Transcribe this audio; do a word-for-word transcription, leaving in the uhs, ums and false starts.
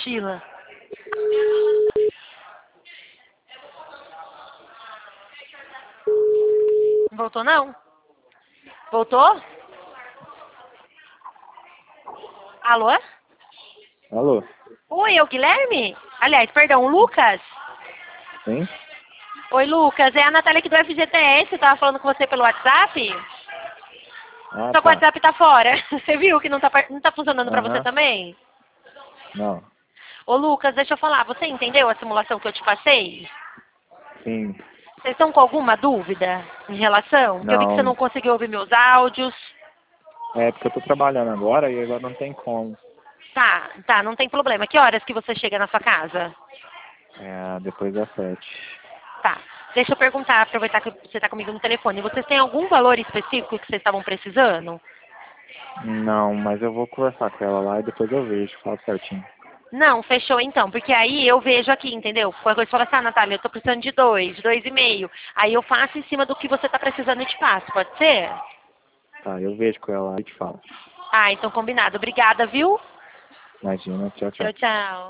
Sheila. Voltou não? Voltou? Alô? Alô? Oi, é o Guilherme? Aliás, perdão, o Lucas? Sim? Oi, Lucas, é a Natália aqui do F G T S, eu tava falando com você pelo WhatsApp. Ah, Só que o tá. WhatsApp tá fora. Você viu que não tá, par- não tá funcionando pra você Aham. também? Não. Ô, Lucas, deixa eu falar, você entendeu a simulação que eu te passei? Sim. Vocês estão com alguma dúvida em relação? Porque eu vi que você Não. não conseguiu ouvir meus áudios. É porque eu tô trabalhando agora e agora não tem como. Tá, tá, não tem problema. Que horas que você chega na sua casa? É, depois das sete. Tá. Deixa eu perguntar, aproveitar que você está comigo no telefone. Vocês têm algum valor específico que vocês estavam precisando? Não, mas eu vou conversar com ela lá e depois eu vejo, falo certinho. Não, fechou então, porque aí eu vejo aqui, entendeu? Qualquer coisa fala assim, ah, Natália, eu tô precisando de dois, de dois e meio. Aí eu faço em cima do que você tá precisando e te passo, pode ser? Tá, eu vejo com ela lá e te falo. Ah, então combinado. Obrigada, viu? Imagina, tchau, tchau. Tchau, tchau.